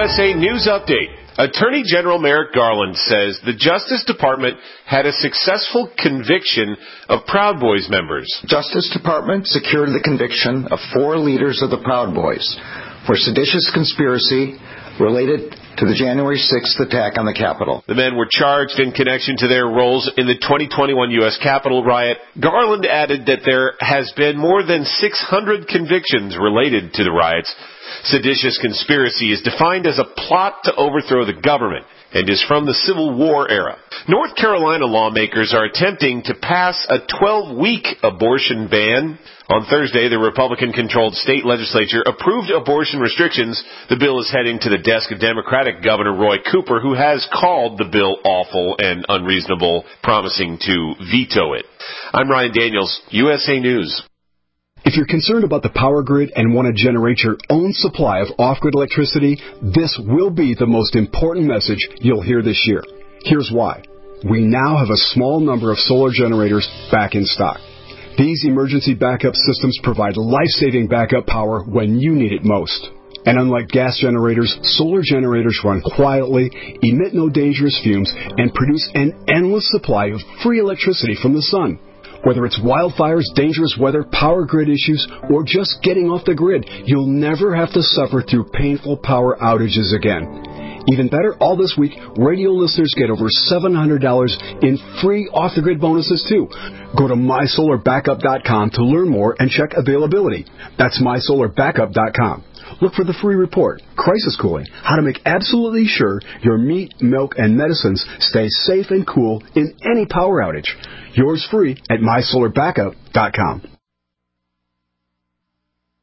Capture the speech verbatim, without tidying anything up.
S A News Update. Attorney General Merrick Garland says the Justice Department had a successful conviction of Proud Boys members. Justice Department secured the conviction of four leaders of the Proud Boys for seditious conspiracy related to the January sixth attack on the Capitol. The men were charged in connection to their roles in the twenty twenty-one U S Capitol riot. Garland added that there has been more than six hundred convictions related to the riots. Seditious conspiracy is defined as a plot to overthrow the government and is from the Civil War era. North Carolina lawmakers are attempting to pass a twelve-week abortion ban. On Thursday, the Republican-controlled state legislature approved abortion restrictions. The bill is heading to the desk of Democratic Governor Roy Cooper, who has called the bill awful and unreasonable, promising to veto it. I'm Ryan Daniels, U S A News. If you're concerned about the power grid and want to generate your own supply of off-grid electricity, this will be the most important message you'll hear this year. Here's why. We now have a small number of solar generators back in stock. These emergency backup systems provide life-saving backup power when you need it most. And unlike gas generators, solar generators run quietly, emit no dangerous fumes, and produce an endless supply of free electricity from the sun. Whether it's wildfires, dangerous weather, power grid issues, or just getting off the grid, you'll never have to suffer through painful power outages again. Even better, all this week, radio listeners get over seven hundred dollars in free off-the-grid bonuses, too. Go to my solar backup dot com to learn more and check availability. That's my solar backup dot com. Look for the free report, Crisis Cooling, how to make absolutely sure your meat, milk, and medicines stay safe and cool in any power outage. Yours free at my solar backup dot com.